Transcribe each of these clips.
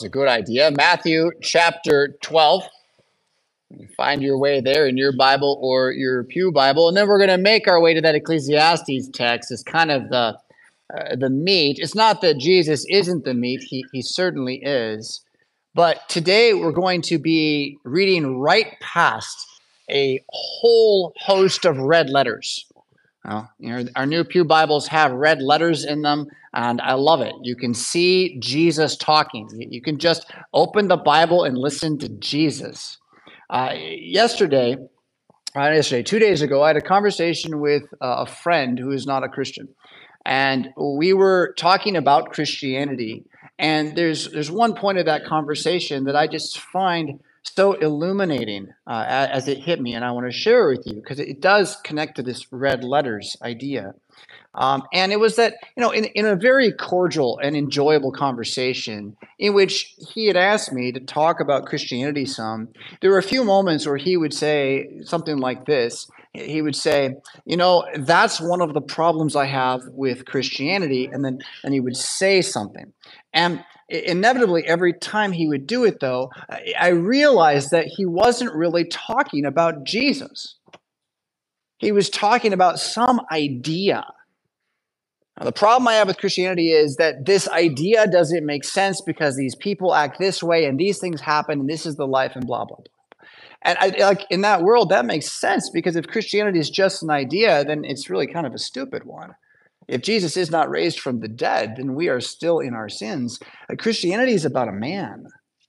It's a good idea. Matthew chapter 12. Find your way there in your Bible or your Pew Bible. And then we're going to make our way to that Ecclesiastes text as kind of the meat. It's not that Jesus isn't the meat. He certainly is. But today we're going to be reading right past a whole host of red letters. Our new Pew Bibles have red letters in them, and I love it. You can see Jesus talking. You can just open the Bible and listen to Jesus. Yesterday, 2 days ago, I had a conversation with a friend who is not a Christian, and we were talking about Christianity. And there's one point of that conversation that I just find so illuminating as it hit me, and I want to share it with you because it does connect to this red letters idea. And it was that, in a very cordial and enjoyable conversation in which he had asked me to talk about Christianity some, there were a few moments where he would say something like this. He would say, that's one of the problems I have with Christianity. And he would say something. And inevitably, every time he would do it, though, I realized that he wasn't really talking about Jesus. He was talking about some idea. Now, the problem I have with Christianity is that this idea doesn't make sense because these people act this way and these things happen and this is the life and blah, blah, blah. And in that world, that makes sense because if Christianity is just an idea, then it's really kind of a stupid one. If Jesus is not raised from the dead, then we are still in our sins. Christianity is about a man.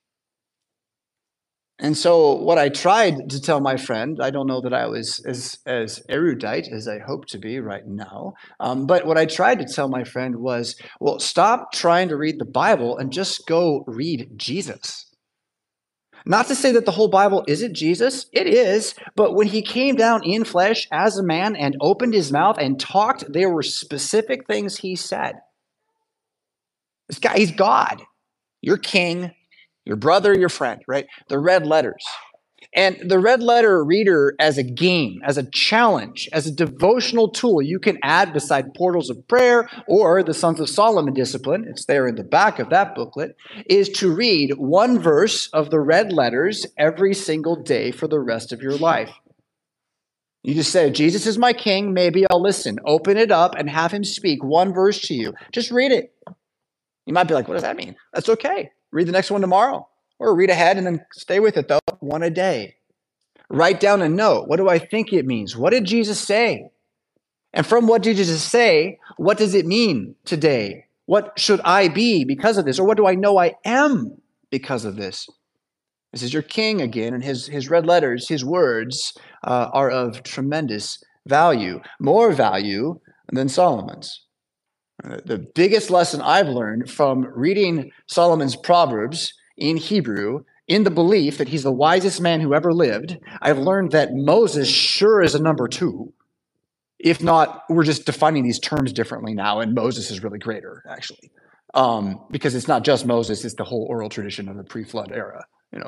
And so what I tried to tell my friend, I don't know that I was as erudite as I hope to be right now, but what I tried to tell my friend was, well, stop trying to read the Bible and just go read Jesus. Not to say that the whole Bible isn't Jesus. It is. But when he came down in flesh as a man and opened his mouth and talked, there were specific things he said. This guy, he's God. Your king, your brother, your friend, right? The red letters. And the red letter reader as a game, as a challenge, as a devotional tool you can add beside Portals of Prayer or the Sons of Solomon discipline, it's there in the back of that booklet, is to read one verse of the red letters every single day for the rest of your life. You just say, Jesus is my king, maybe I'll listen. Open it up and have him speak one verse to you. Just read it. You might be like, what does that mean? That's okay. Read the next one tomorrow. Or read ahead and then stay with it, though, one a day. Write down a note. What do I think it means? What did Jesus say? And from what did Jesus say, what does it mean today? What should I be because of this? Or what do I know I am because of this? This is your king again, and his red letters, his words are of tremendous value, more value than Solomon's. The biggest lesson I've learned from reading Solomon's Proverbs in Hebrew, in the belief that he's the wisest man who ever lived, I've learned that Moses sure is a number two. If not, we're just defining these terms differently now, and Moses is really greater, actually. Because it's not just Moses, it's the whole oral tradition of the pre-flood era,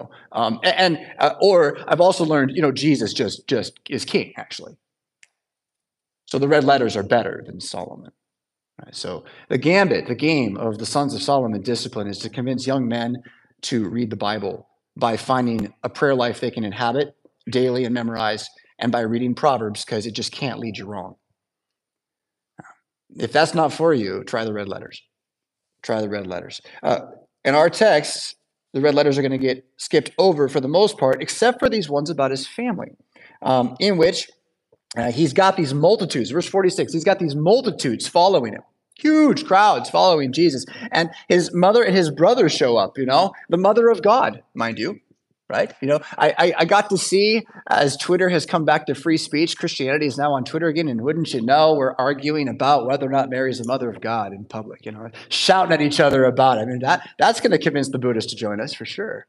Or I've also learned, Jesus just is king, actually. So the red letters are better than Solomon. Right, so the game of the Sons of Solomon discipline is to convince young men to read the Bible by finding a prayer life they can inhabit daily and memorize, and by reading Proverbs, because it just can't lead you wrong. If that's not for you, try the red letters. Try the red letters. In our text, the red letters are going to get skipped over for the most part, except for these ones about his family, in which he's got these multitudes. Verse 46, he's got these multitudes following him. Huge crowds following Jesus. And his mother and his brother show up, the mother of God, mind you, right? I got to see, as Twitter has come back to free speech, Christianity is now on Twitter again, and wouldn't you know, we're arguing about whether or not Mary is the mother of God in public, shouting at each other about it. I mean, that's going to convince the Buddhists to join us for sure.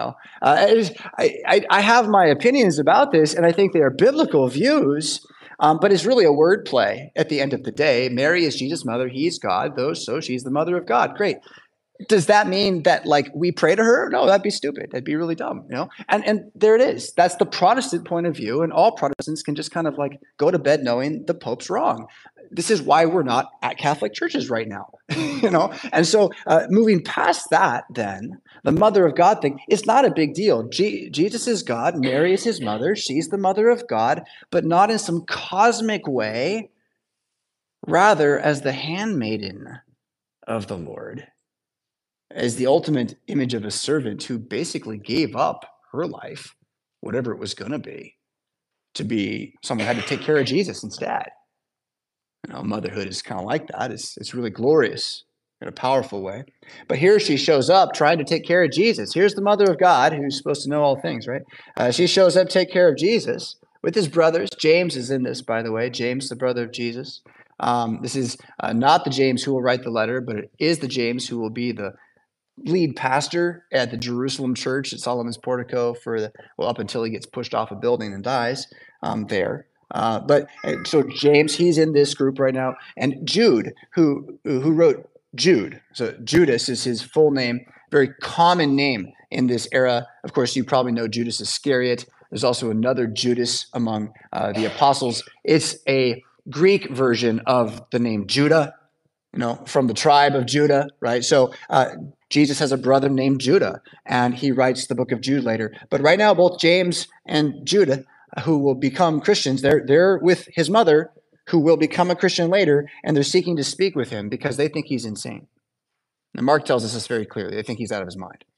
I have my opinions about this, and I think they are biblical views, but it's really a wordplay at the end of the day. Mary is Jesus' mother. He's God, so she's the mother of God. Great. Does that mean that, we pray to her? No, that'd be stupid. That'd be really dumb, And there it is. That's the Protestant point of view, and all Protestants can just kind of, go to bed knowing the Pope's wrong. This is why we're not at Catholic churches right now, And so moving past that, then, The mother of God thing, it's not a big deal. Jesus is God, Mary is his mother, she's the mother of God, but not in some cosmic way, rather as the handmaiden of the Lord, as the ultimate image of a servant who basically gave up her life, whatever it was going to be someone who had to take care of Jesus instead. Motherhood is kind of like that. It's really glorious in a powerful way. But here she shows up trying to take care of Jesus. Here's the mother of God who's supposed to know all things, right? She shows up to take care of Jesus with his brothers. James is in this, by the way. James, the brother of Jesus. This is not the James who will write the letter, but it is the James who will be the lead pastor at the Jerusalem church at Solomon's Portico up until he gets pushed off a building and dies there. So James, he's in this group right now, and Jude, who wrote Jude. So Judas is his full name, very common name in this era. Of course, you probably know Judas Iscariot. There's also another Judas among the apostles. It's a Greek version of the name Judah, from the tribe of Judah, right? So Jesus has a brother named Judah, and he writes the book of Jude later. But right now, both James and Judah, who will become Christians, they're with his mother, who will become a Christian later, and they're seeking to speak with him because they think he's insane. And Mark tells us this very clearly. They think he's out of his mind.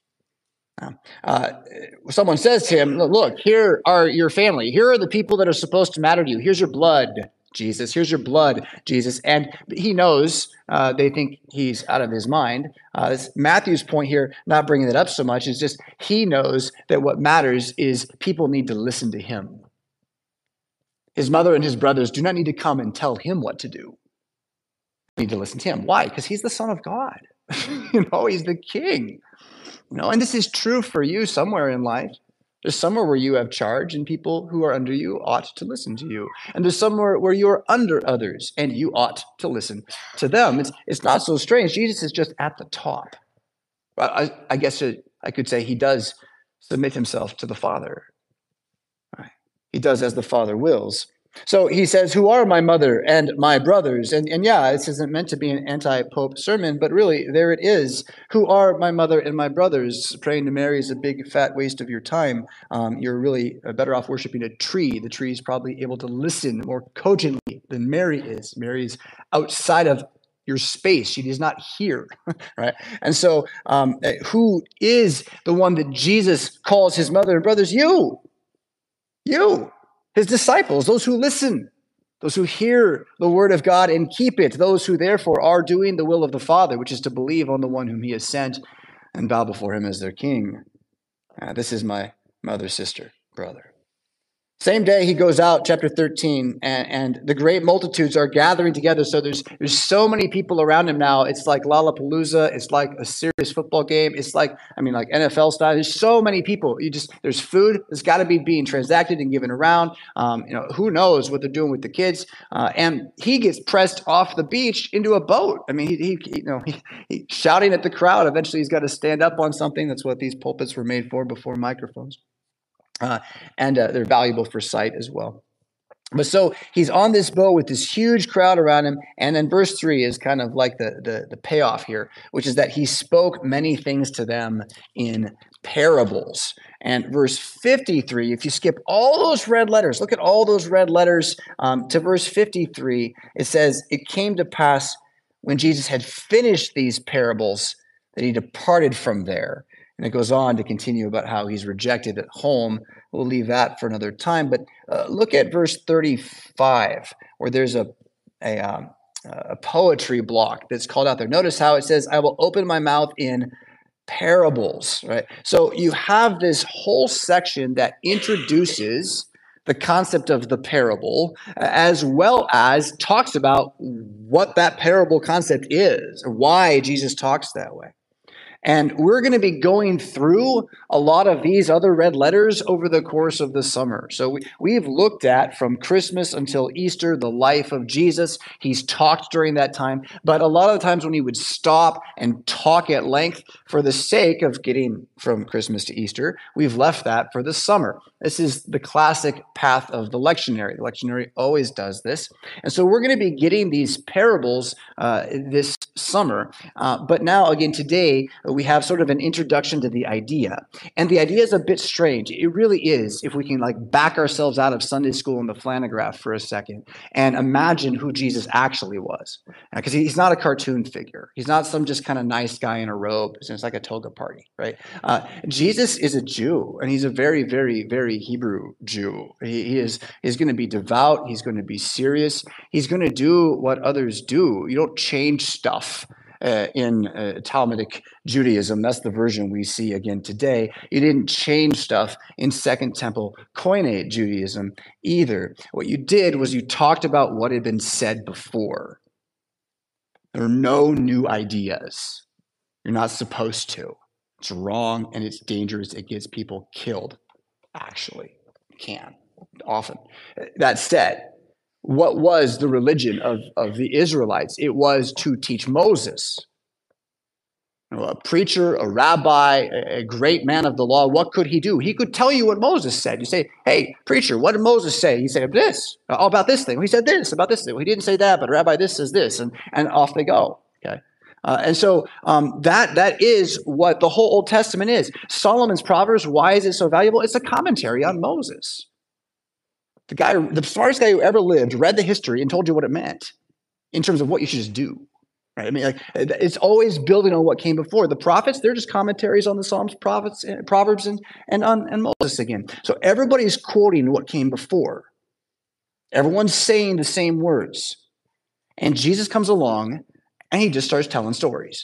Someone says to him, look, here are your family. Here are the people that are supposed to matter to you. Here's your blood, Jesus. Here's your blood, Jesus. And he knows they think he's out of his mind. Matthew's point here, not bringing it up so much, is just he knows that what matters is people need to listen to him. His mother and his brothers do not need to come and tell him what to do. They need to listen to him. Why? Because he's the Son of God. He's the King. And this is true for you somewhere in life. There's somewhere where you have charge, and people who are under you ought to listen to you. And there's somewhere where you are under others, and you ought to listen to them. It's not so strange. Jesus is just at the top. I guess I could say he does submit himself to the Father. He does as the Father wills. So he says, who are my mother and my brothers? And yeah, this isn't meant to be an anti-Pope sermon, but really, there it is. Who are my mother and my brothers? Praying to Mary is a big, fat waste of your time. You're really better off worshiping a tree. The tree is probably able to listen more cogently than Mary is. Mary's outside of your space. She does not hear, right? And so who is the one that Jesus calls his mother and brothers? You, his disciples, those who listen, those who hear the word of God and keep it, those who therefore are doing the will of the Father, which is to believe on the one whom he has sent and bow before him as their king. This is my mother, sister, brother. Same day he goes out, chapter 13, and the great multitudes are gathering together. So there's so many people around him now. It's like Lollapalooza. It's like a serious football game. It's like NFL style. There's so many people. There's food that's got to be being transacted and given around. Who knows what they're doing with the kids? And he gets pressed off the beach into a boat. He shouting at the crowd. Eventually he's got to stand up on something. That's what these pulpits were made for before microphones. And they're valuable for sight as well. But so he's on this boat with this huge crowd around him. And then verse 3 is kind of like the payoff here, which is that he spoke many things to them in parables. And verse 53, if you skip all those red letters, look at all those red letters to verse 53, it says, it came to pass when Jesus had finished these parables that he departed from there. And it goes on to continue about how he's rejected at home. We'll leave that for another time. But look at verse 35, where there's a poetry block that's called out there. Notice how it says, I will open my mouth in parables, right? So you have this whole section that introduces the concept of the parable, as well as talks about what that parable concept is, or why Jesus talks that way. And we're going to be going through a lot of these other red letters over the course of the summer. So we've looked at, from Christmas until Easter, the life of Jesus. He's talked during that time. But a lot of the times when he would stop and talk at length for the sake of getting from Christmas to Easter, we've left that for the summer. This is the classic path of the lectionary. The lectionary always does this. And so we're going to be getting these parables this summer. But now, again, today, we have sort of an introduction to the idea. And the idea is a bit strange. It really is, if we can like back ourselves out of Sunday school and the flannograph for a second and imagine who Jesus actually was. Because he's not a cartoon figure. He's not some just kind of nice guy in a robe. It's like a toga party, right? Jesus is a Jew, and he's a very, very, very Hebrew Jew. He's going to be devout. He's going to be serious. He's going to do what others do. You don't change stuff in Talmudic Judaism. That's the version we see again today. You didn't change stuff in Second Temple Koine Judaism either. What you did was you talked about what had been said before. There are no new ideas. You're not supposed to. It's wrong and it's dangerous. It gets people killed. Actually, can often. That said, what was the religion of the Israelites? It was to teach Moses. A preacher, a rabbi, a great man of the law, what could he do? He could tell you what Moses said. You say, hey, preacher, what did Moses say? He said this, all about this thing. He said this, about this thing. Well, he didn't say that, but Rabbi, this says this, and off they go. Okay. And so that is what the whole Old Testament is. Solomon's Proverbs, why is it so valuable? It's a commentary on Moses. The smartest guy who ever lived, read the history and told you what it meant in terms of what you should just do. Right? I mean, like, it's always building on what came before. The prophets, they're just commentaries on the Psalms, Proverbs, and Moses again. So everybody's quoting what came before. Everyone's saying the same words. And Jesus comes along and he just starts telling stories.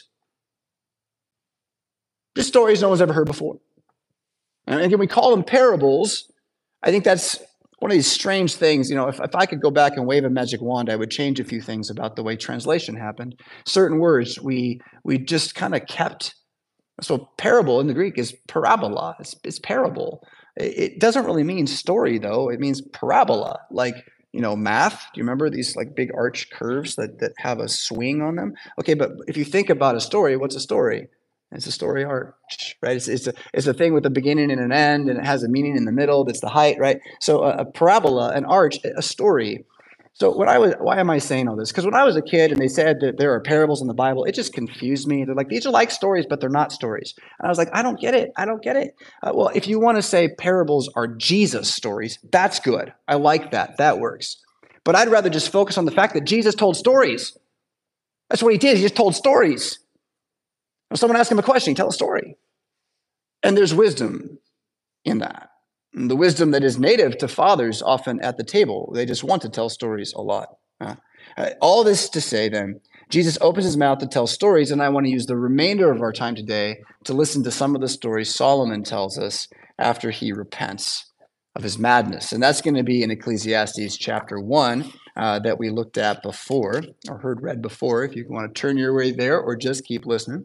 Just stories no one's ever heard before. And again, we call them parables. I think that's one of these strange things. You know, if I could go back and wave a magic wand, I would change a few things about the way translation happened. Certain words we just kind of kept. So parable in the Greek is parabola. It's parable. It doesn't really mean story, though. It means parabola, like, you know, math. Do you remember these like big arch curves that have a swing on them? Okay, but if you think about a story, what's a story? It's a story arch, right? It's a thing with a beginning and an end, and it has a meaning in the middle. That's the height, right? So a parabola, an arch, a story. So why am I saying all this? Because when I was a kid and they said that there are parables in the Bible, it just confused me. They're like, these are like stories, but they're not stories. And I was like, I don't get it. Well, if you want to say parables are Jesus stories, that's good. I like that. That works. But I'd rather just focus on the fact that Jesus told stories. That's what he did. He just told stories. When someone asks him a question, he tells a story. And there's wisdom in that. And the wisdom that is native to fathers often at the table. They just want to tell stories a lot. All this to say then, Jesus opens his mouth to tell stories, and I want to use the remainder of our time today to listen to some of the stories Solomon tells us after he repents of his madness. And that's going to be in Ecclesiastes chapter 1 that we looked at before, or heard read before, if you want to turn your way there or just keep listening.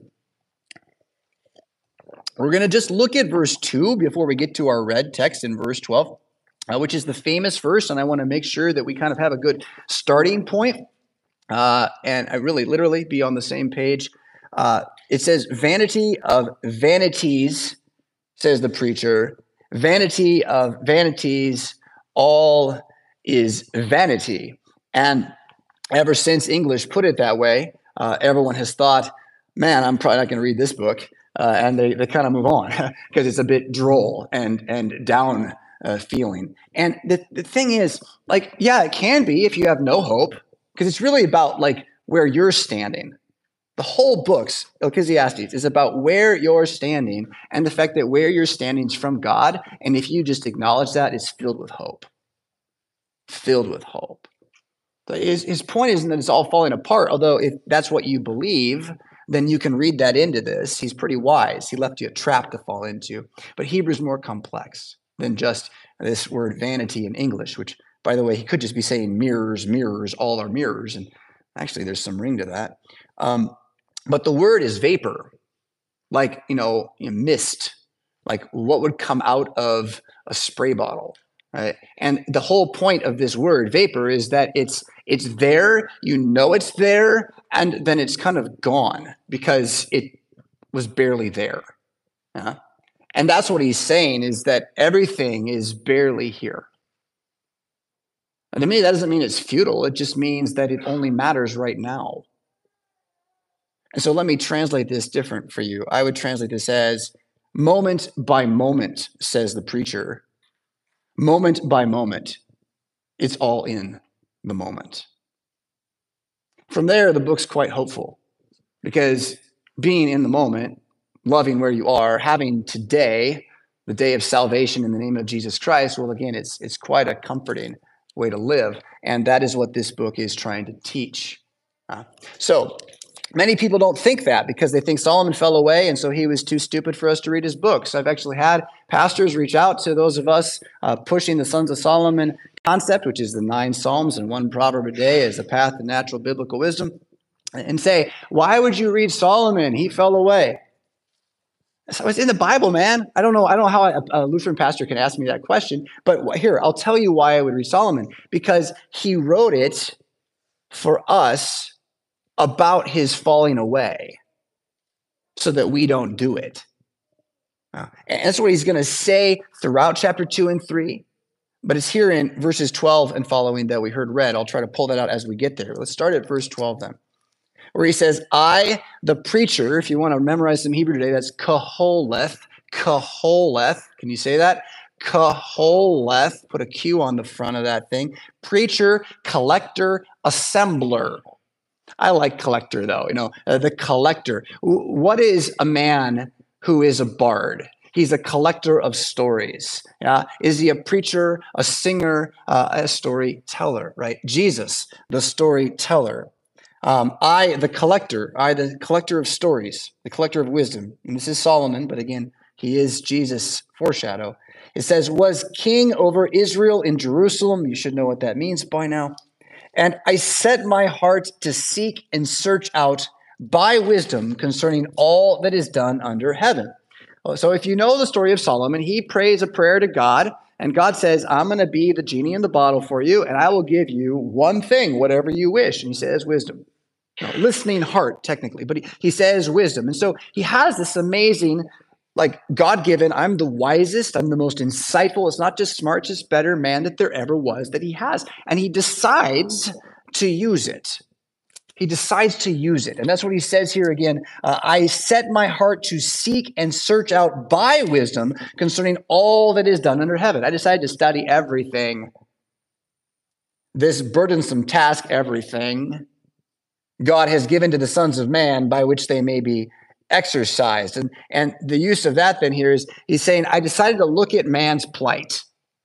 We're going to just look at verse 2 before we get to our read text in verse 12, which is the famous verse, and I want to make sure that we kind of have a good starting point, and I really literally be on the same page. It says, vanity of vanities, says the preacher, vanity of vanities, all is vanity. And ever since English put it that way, everyone has thought, man, I'm probably not going to read this book. And they kind of move on because it's a bit droll and down feeling. And the thing is, like, yeah, it can be if you have no hope, because it's really about like where you're standing. The whole book's Ecclesiastes is about where you're standing and the fact that where you're standing is from God. And if you just acknowledge that, it's filled with hope. Filled with hope. His point isn't that it's all falling apart, although if that's what you believe, then you can read that into this. He's pretty wise. He left you a trap to fall into. But Hebrew's more complex than just this word vanity in English, which, by the way, he could just be saying mirrors, mirrors, all are mirrors. And actually, there's some ring to that. But the word is vapor, like, mist, like what would come out of a spray bottle. Right? And the whole point of this word vapor is that it's there, it's there, and then it's kind of gone because it was barely there. And that's what he's saying, is that everything is barely here. And to me, that doesn't mean it's futile. It just means that it only matters right now. And so let me translate this different for you. I would translate this as moment by moment, says the preacher. Moment by moment, it's all in the moment. From there, the book's quite hopeful because being in the moment, loving where you are, having today, the day of salvation in the name of Jesus Christ, well, again, it's quite a comforting way to live. And that is what this book is trying to teach. So many people don't think that because they think Solomon fell away and so he was too stupid for us to read his books. I've actually had pastors reach out to those of us pushing the Sons of Solomon concept, which is the 9 Psalms and 1 proverb a day as a path to natural biblical wisdom, and say, why would you read Solomon? He fell away. So it's in the Bible, man. I don't know how a Lutheran pastor can ask me that question, but here, I'll tell you why I would read Solomon. Because he wrote it for us about his falling away so that we don't do it. And that's what he's going to say throughout chapter 2 and 3. But it's here in verses 12 and following that we heard read. I'll try to pull that out as we get there. Let's start at verse 12 then, where he says, I, the preacher, if you want to memorize some Hebrew today, that's Koholeth. Koholeth. Can you say that? Koholeth. Put a Q on the front of that thing. Preacher, collector, assembler. I like collector, though. The collector. What is a man who is a bard? He's a collector of stories. Yeah? Is he a preacher, a singer, a storyteller, right? Jesus, the storyteller. I, the collector of stories, the collector of wisdom. And this is Solomon, but again, he is Jesus' foreshadow. It says, was king over Israel in Jerusalem. You should know what that means by now. And I set my heart to seek and search out by wisdom concerning all that is done under heaven. So if you know the story of Solomon, he prays a prayer to God, and God says, I'm going to be the genie in the bottle for you, and I will give you one thing, whatever you wish. And he says wisdom. Listening heart, technically, but he says wisdom. And so he has this amazing, God-given, I'm the wisest, I'm the most insightful, it's not just smart, just better man that there ever was that he has. And he decides to use it. He decides to use it. And that's what he says here again. I set my heart to seek and search out by wisdom concerning all that is done under heaven. I decided to study everything. This burdensome task, everything, God has given to the sons of man by which they may be exercised. And the use of that then here is he's saying, I decided to look at man's plight.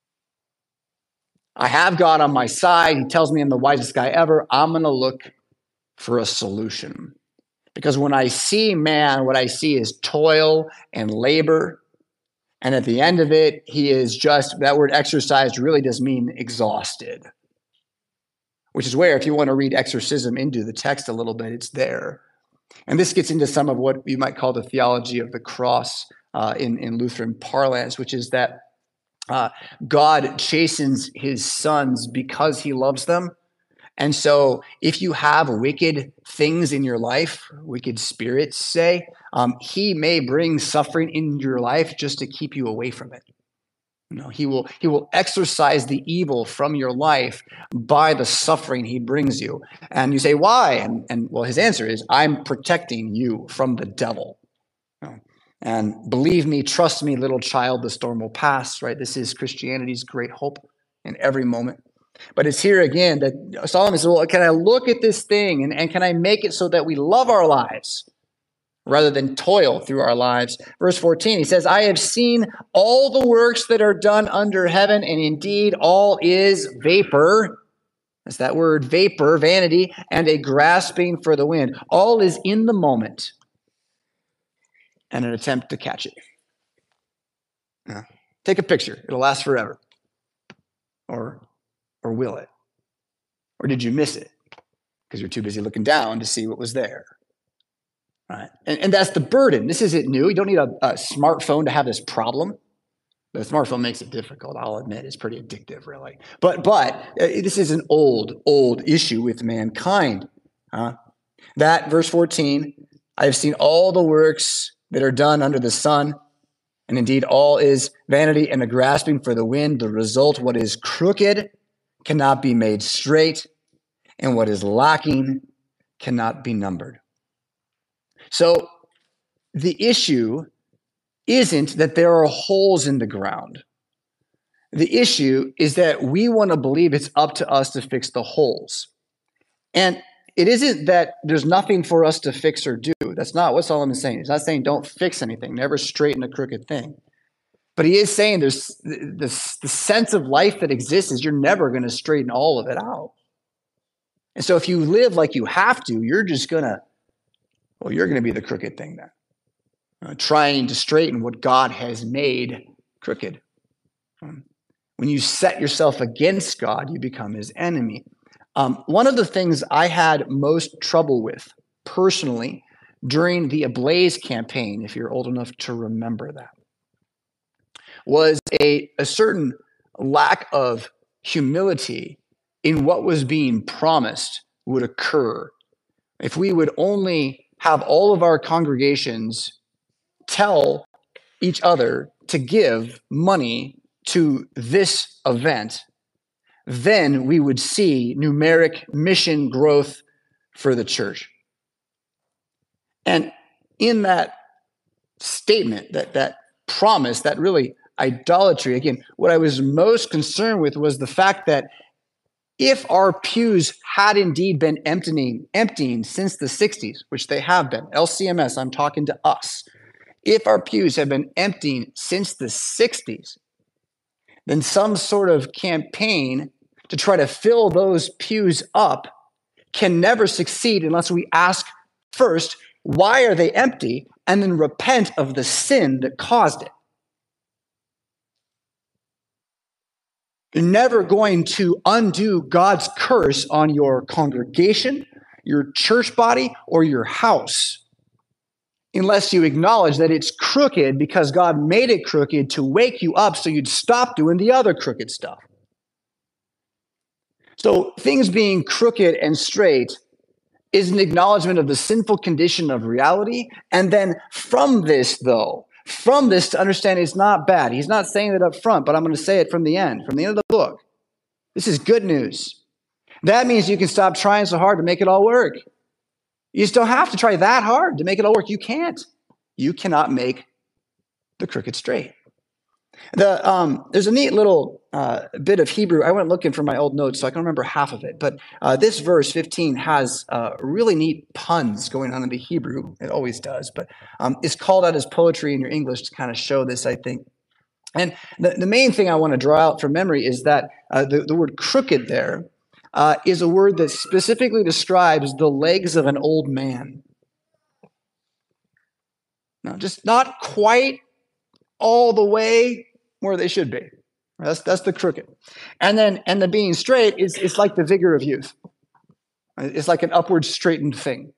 I have God on my side. He tells me I'm the wisest guy ever. I'm going to look for a solution. Because when I see man, what I see is toil and labor. And at the end of it, he is just, that word exercised really does mean exhausted. Which is where, if you want to read exorcism into the text a little bit, it's there. And this gets into some of what you might call the theology of the cross in Lutheran parlance, which is that God chastens his sons because he loves them. And so if you have wicked things in your life, wicked spirits, say, he may bring suffering in your life just to keep you away from it. He will exorcise the evil from your life by the suffering he brings you. And you say, why? And well, his answer is, I'm protecting you from the devil. And believe me, trust me, little child, the storm will pass, right? This is Christianity's great hope in every moment. But it's here again that Solomon says, well, can I look at this thing and can I make it so that we love our lives rather than toil through our lives? Verse 14, he says, I have seen all the works that are done under heaven, and indeed all is vapor. That's that word vapor, vanity, and a grasping for the wind. All is in the moment and an attempt to catch it. Take a picture. It'll last forever. Or will it? Or did you miss it? Because you're too busy looking down to see what was there. Right? And that's the burden. This isn't new. You don't need a smartphone to have this problem. The smartphone makes it difficult, I'll admit. It's pretty addictive, really. But this is an old issue with mankind. That, verse 14, I have seen all the works that are done under the sun, and indeed all is vanity and a grasping for the wind. The result, what is crooked cannot be made straight, and what is lacking cannot be numbered. So the issue isn't that there are holes in the ground. The issue is that we want to believe it's up to us to fix the holes. And it isn't that there's nothing for us to fix or do. That's not what Solomon's saying. He's not saying don't fix anything, never straighten a crooked thing. But he is saying there's the sense of life that exists is you're never going to straighten all of it out. And so if you live like you have to, you're just going to, well, you're going to be the crooked thing then. Trying to straighten what God has made crooked. When you set yourself against God, you become his enemy. One of the things I had most trouble with personally during the Ablaze campaign, if you're old enough to remember that, was a certain lack of humility in what was being promised would occur if we would only have all of our congregations tell each other to give money to this event. Then we would see numeric mission growth for the church. And in that statement, that promise, that really idolatry, again, what I was most concerned with was the fact that if our pews had indeed been emptying since the 60s, which they have been, LCMS, I'm talking to us, if our pews have been emptying since the 60s, then some sort of campaign to try to fill those pews up can never succeed unless we ask first, why are they empty? And then repent of the sin that caused it. You're never going to undo God's curse on your congregation, your church body, or your house unless you acknowledge that it's crooked because God made it crooked to wake you up so you'd stop doing the other crooked stuff. So things being crooked and straight is an acknowledgement of the sinful condition of reality. And then from this to understand it's not bad. He's not saying that up front, but I'm going to say it from the end of the book. This is good news. That means you can stop trying so hard to make it all work. You just don't have to try that hard to make it all work. You can't. You cannot make the crooked straight. There's a neat little bit of Hebrew. I went looking for my old notes, so I can remember half of it. But this verse 15 has really neat puns going on in the Hebrew. It always does. But it's called out as poetry in your English to kind of show this, I think. And the main thing I want to draw out from memory is that the word crooked there is a word that specifically describes the legs of an old man. Now, just not quite all the way where they should be. That's the crooked. And the being straight is like the vigor of youth. It's like an upward straightened thing.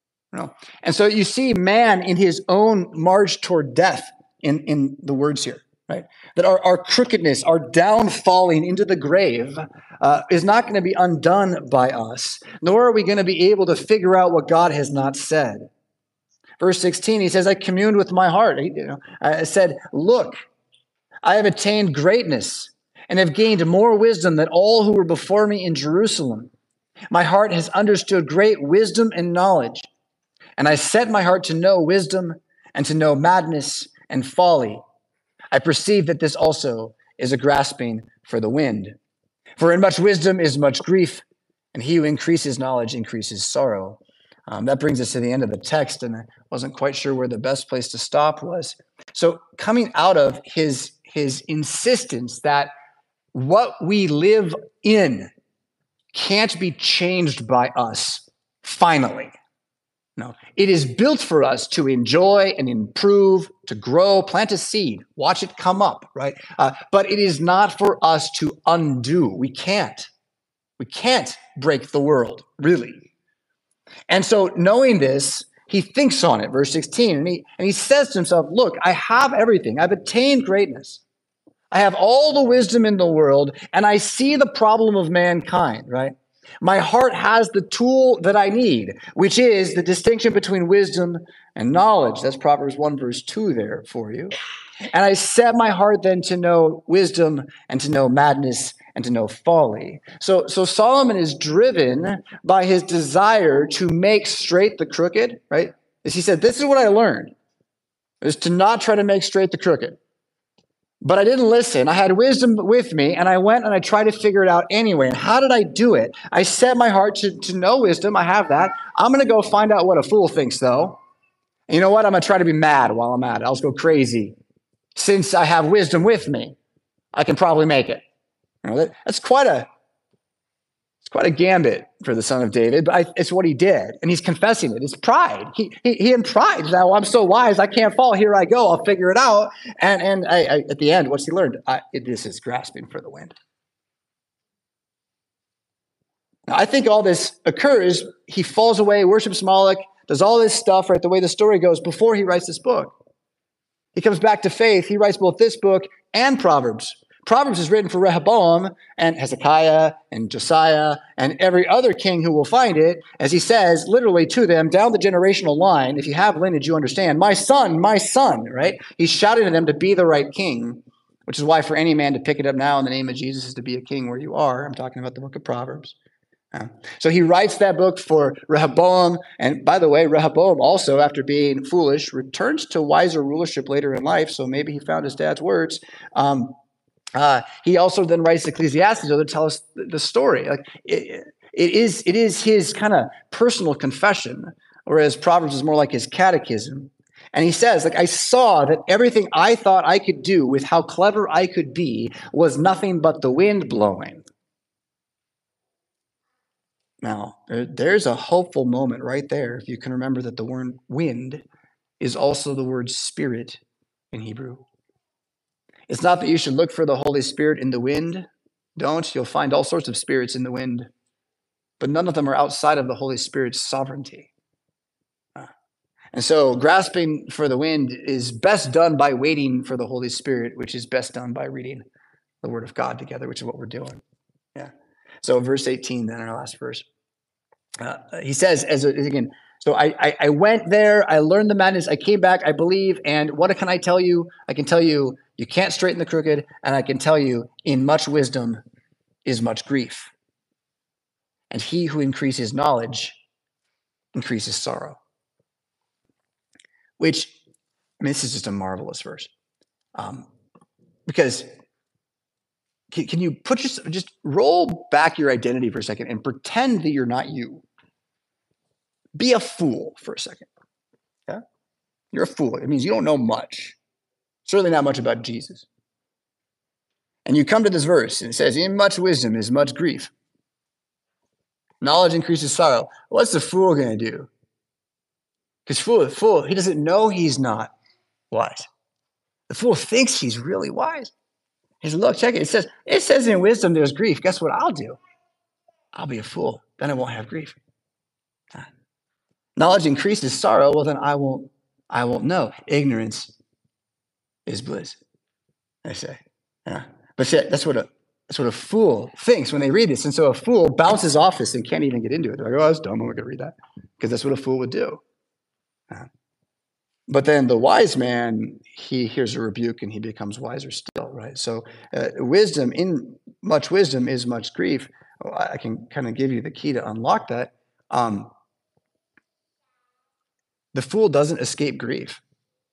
And so you see man in his own march toward death in the words here, right? That our crookedness, our downfalling into the grave is not going to be undone by us, nor are we going to be able to figure out what God has not said. Verse 16, he says, I communed with my heart. I said, look, I have attained greatness and have gained more wisdom than all who were before me in Jerusalem. My heart has understood great wisdom and knowledge. And I set my heart to know wisdom and to know madness and folly. I perceive that this also is a grasping for the wind. For in much wisdom is much grief, and he who increases knowledge increases sorrow. That brings us to the end of the text, and I wasn't quite sure where the best place to stop was. So coming out of his insistence that what we live in can't be changed by us, finally. No, it is built for us to enjoy and improve, to grow, plant a seed, watch it come up, right? But it is not for us to undo. We can't. We can't break the world, really. And so knowing this, he thinks on it, verse 16, and he says to himself, look, I have everything. I've attained greatness. I have all the wisdom in the world, and I see the problem of mankind, right? My heart has the tool that I need, which is the distinction between wisdom and knowledge. That's Proverbs 1, verse 2 there for you. And I set my heart then to know wisdom and to know madness and to know folly. So Solomon is driven by his desire to make straight the crooked, right? is he said, this is what I learned, is to not try to make straight the crooked. But I didn't listen. I had wisdom with me, and I went and I tried to figure it out anyway. And how did I do it? I set my heart to know wisdom. I have that. I'm going to go find out what a fool thinks, though. And you know what? I'm going to try to be mad while I'm at it. I'll just go crazy. Since I have wisdom with me, I can probably make it. That's quite a gambit for the son of David, but it's what he did, and he's confessing it. It's pride. He in pride. Now I'm so wise, I can't fall. Here I go. I'll figure it out. And at the end, what's he learned? This is grasping for the wind. Now, I think all this occurs. He falls away, worships Moloch, does all this stuff, right? The way the story goes before he writes this book. He comes back to faith. He writes both this book and Proverbs. Proverbs is written for Rehoboam and Hezekiah and Josiah and every other king who will find it, as he says literally to them down the generational line. If you have lineage, you understand. My son, right? He's shouting at them to be the right king, which is why for any man to pick it up now in the name of Jesus is to be a king where you are. I'm talking about the book of Proverbs. So he writes that book for Rehoboam. And by the way, Rehoboam also, after being foolish, returns to wiser rulership later in life. So maybe he found his dad's words. He also then writes Ecclesiastes to tell us the story. Like it is his kind of personal confession, whereas Proverbs is more like his catechism. And he says, I saw that everything I thought I could do with how clever I could be was nothing but the wind blowing. Now, there's a hopeful moment right there if you can remember that the word wind is also the word spirit in Hebrew. It's not that you should look for the Holy Spirit in the wind. Don't. You'll find all sorts of spirits in the wind. But none of them are outside of the Holy Spirit's sovereignty. And so grasping for the wind is best done by waiting for the Holy Spirit, which is best done by reading the Word of God together, which is what we're doing. Yeah. So verse 18, then our last verse. He says, again, so I went there, I learned the madness, I came back, I believe, and what can I tell you? I can tell you, you can't straighten the crooked, and I can tell you, in much wisdom is much grief. And he who increases knowledge increases sorrow. Which, this is just a marvelous verse. Because can you just roll back your identity for a second and pretend that you're not you? Be a fool for a second. Yeah? You're a fool. It means you don't know much. Certainly not much about Jesus. And you come to this verse, and it says, in much wisdom is much grief. Knowledge increases sorrow. What's the fool going to do? Because fool, he doesn't know he's not wise. The fool thinks he's really wise. He says, look, check it. It says in wisdom there's grief. Guess what I'll do? I'll be a fool. Then I won't have grief. Knowledge increases sorrow. Well, then I won't know. Ignorance is bliss, they say. Yeah. But that's what a fool thinks when they read this. And so a fool bounces off this and can't even get into it. They're like, oh, that's dumb. I'm not going to read that. Because that's what a fool would do. But then the wise man, he hears a rebuke and he becomes wiser still, right? So wisdom, in much wisdom is much grief. I can kind of give you the key to unlock that. The fool doesn't escape grief.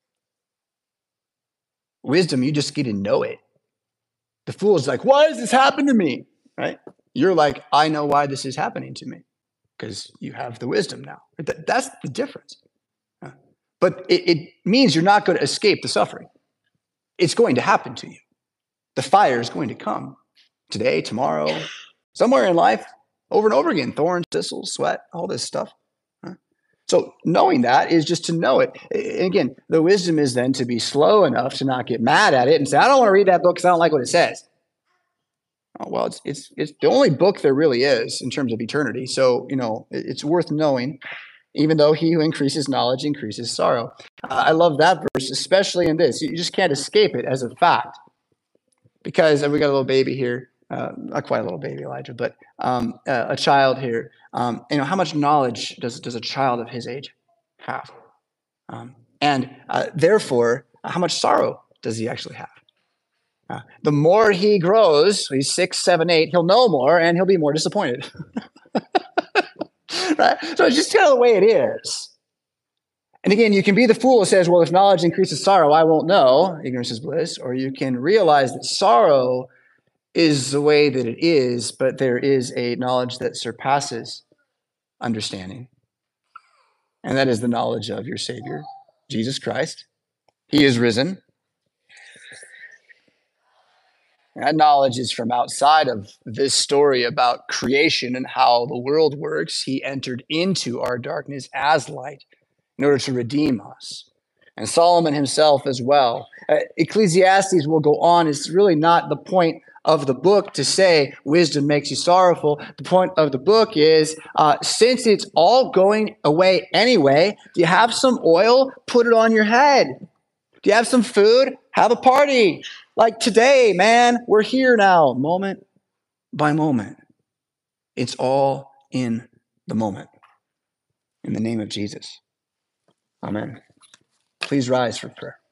Wisdom, you just get to know it. The fool is like, why does this happen to me? Right? You're like, I know why this is happening to me. Because you have the wisdom now. That's the difference. But it means you're not going to escape the suffering. It's going to happen to you. The fire is going to come today, tomorrow, somewhere in life, over and over again. Thorns, thistles, sweat, all this stuff. So knowing that is just to know it. And again, the wisdom is then to be slow enough to not get mad at it and say, I don't want to read that book because I don't like what it says. Oh, well, it's the only book there really is in terms of eternity. So, it's worth knowing. Even though he who increases knowledge increases sorrow. I love that verse, especially in this. You just can't escape it as a fact. Because we got a little baby here. Not quite a little baby, Elijah, but a child here. How much knowledge does a child of his age have? And therefore, how much sorrow does he actually have? The more he grows, he's 6, 7, 8, he'll know more and he'll be more disappointed. Right? So it's just kind of the way it is. And again, you can be the fool who says, well, if knowledge increases sorrow, I won't know. Ignorance is bliss. Or you can realize that sorrow is the way that it is, but there is a knowledge that surpasses understanding. And that is the knowledge of your Savior, Jesus Christ. He is risen. That knowledge is from outside of this story about creation and how the world works. He entered into our darkness as light in order to redeem us. And Solomon himself as well. Ecclesiastes will go on. It's really not the point of the book to say wisdom makes you sorrowful. The point of the book is, since it's all going away anyway, do you have some oil? Put it on your head. Do you have some food? Have a party. Like today, man, we're here now, moment by moment. It's all in the moment. In the name of Jesus. Amen. Please rise for prayer.